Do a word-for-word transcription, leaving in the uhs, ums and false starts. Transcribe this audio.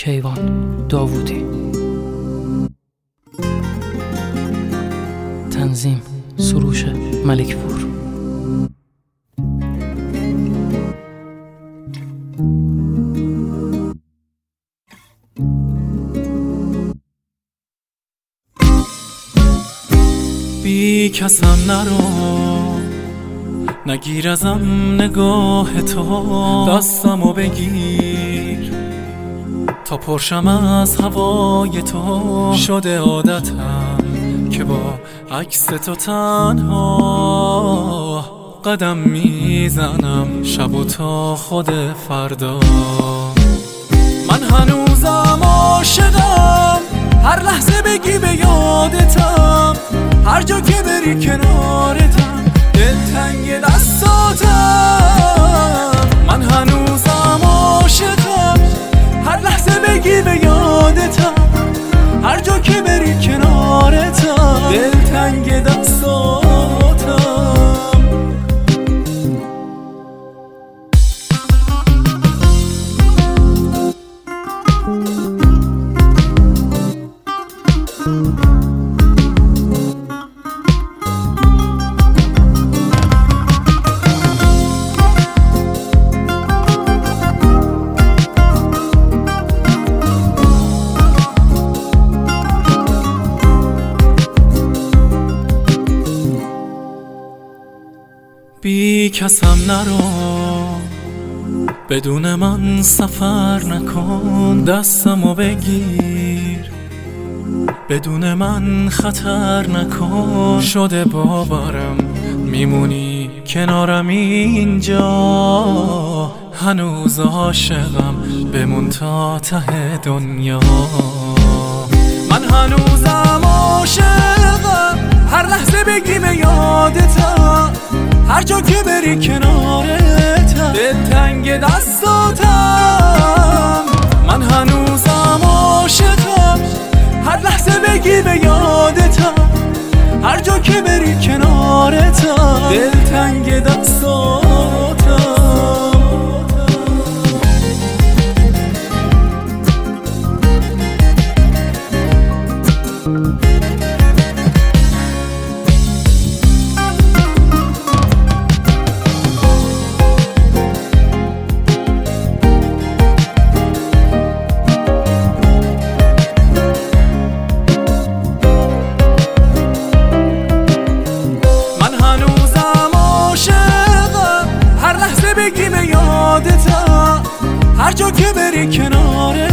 کیوان داوودی. تنظیم سروش ملکپور. بی کسم نرو، نگیر ازم نگاه تو، دستمو بگیر تا پرشم از هوای تو. شده عادتم که با عکس تو تنها قدم میزنم شب و تا خود فردا. من هنوزم عاشقم، هر لحظه بگی به یادتم، هر جا که بری کنارتم، دلتنگ دستاتم. من هنوزم عاشقم، هر لحظه بگی به یادتم، هر جا که بری کنارتم، دلتنگ دستاتم. بی کسم نرو، بدون من سفر نکن، دستمو بگیر بدون من خطر نکن. شده باورم میمونی کنارم اینجا، هنوز عاشقم بمون تا ته دنیا. من هنوزم عاشقم، هر لحظه بگی به یادتم، هر جا که بری کنارتم، دلتنگ دستاتم. من هنوزم عاشقم، هر لحظه بگی به یادتم، هر جا که بری کنارتم، دلتنگ دستاتم. بگی به یادتم، هر جا که بری کناره